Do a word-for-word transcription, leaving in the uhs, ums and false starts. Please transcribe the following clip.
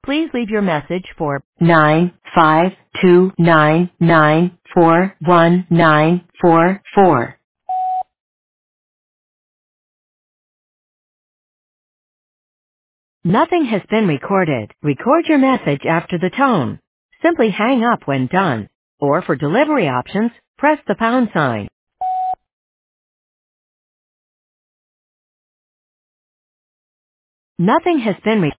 Please leave your message for nine five two nine nine four one nine four four. Nothing has been recorded. Record your message after the tone. Simply hang up when done. Or for delivery options, press the pound sign. Nothing has been recorded.